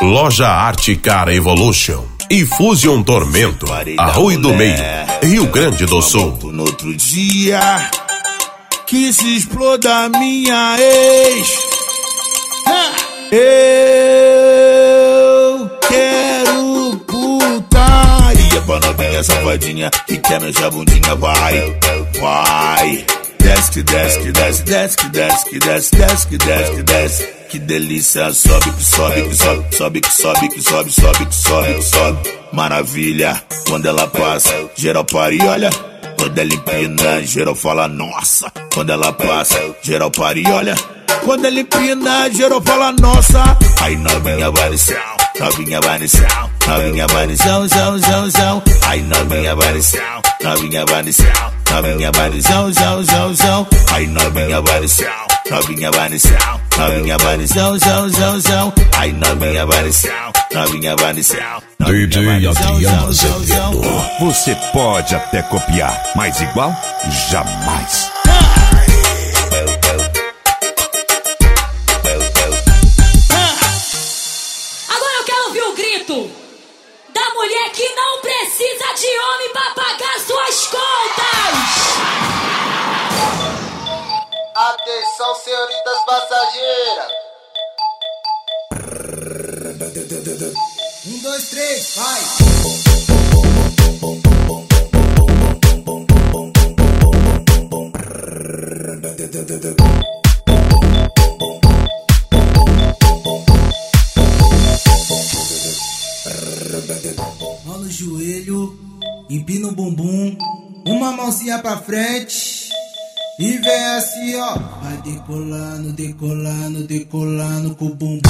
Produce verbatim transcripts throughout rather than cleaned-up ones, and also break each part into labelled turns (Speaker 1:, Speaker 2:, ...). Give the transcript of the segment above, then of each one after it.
Speaker 1: Loja Arte Cara Evolution e Fusion Tormento, Arroio do Meio, Rio Grande do Sul.
Speaker 2: No outro dia, que se exploda minha ex. Eu quero putaria pra novinha safadinha que quer minha bundinha. Vai, vai. Desce que desce que desce, desce que desce que desce, desce que desce que desce. Que delícia, sobe que sobe que sobe, sobe que sobe que sobe, sobe que sobe que sobe. Maravilha, quando ela passa, geral para e olha. Quando ela empina, geral fala nossa. Quando ela passa, geral para e olha. Quando ela empina, geral fala nossa. Aí novinha vai no céu, novinha vai no céu, novinha vai no céu, zão, zão, zão. Aí novinha vai no céu, novinha vai no céu, novinha vai no céu, zão, zão, zão. Aí novinha vai no céu, novinha vai no céu, novinha vai no céu, zão, zão, zão. Aí novinha vai no céu, novinha vai no céu.
Speaker 3: D J Adriano Azevedo. Você pode até copiar, mas igual, jamais.
Speaker 4: Agora eu quero ouvir o grito da mulher que não precisa de homem pra pagar suas contas.
Speaker 5: Atenção, senhoritas passageiras. Um, dois, três, vai! Mão no joelho, empina o bumbum, uma mãozinha pra frente e vem assim, ó. Vai decolando, decolando, decolando com o bumbum.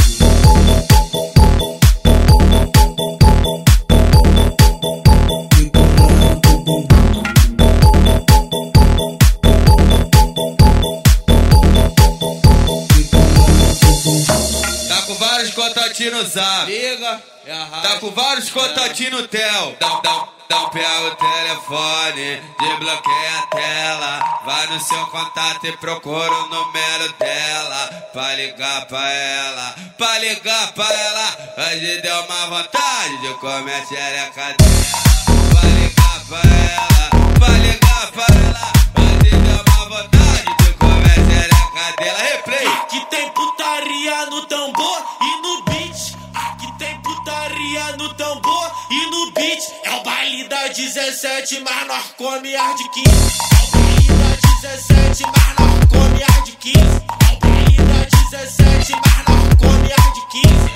Speaker 6: Tá com vários contatinhos no zap, liga, tá com vários contatinhos no tel. Então, então, então pega o telefone, desbloqueia a tela, vai no seu contato e procura o número dela, pra ligar pra ela, pra ligar pra ela. Hoje deu uma vontade de comer a xereca dela, pra ligar pra ela, pra ligar pra ela. Hoje deu uma vontade de comer a xereca dela. Replay.
Speaker 7: Aqui tem putaria no tambor e no beat. Aqui tem putaria no tambor e no beat. É o baile da dezessete, mas nós come ar de quinze. É o baile da dezessete, mas nós come ar de quinze. É o baile da dezessete, mas nós come ar de quinze.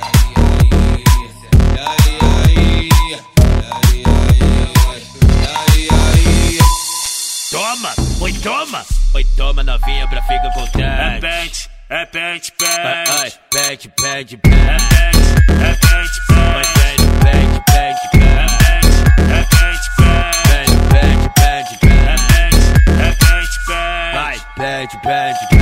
Speaker 7: Toma, oi toma, oi toma novinha pra ficar contente. É pente, é pente, pente, pente, pente, pente, é pente, é pente, pente, pente, pente, pente, é pente, pente, pente, pente, pente, é pente, é pente, pente, vai, pente, pente.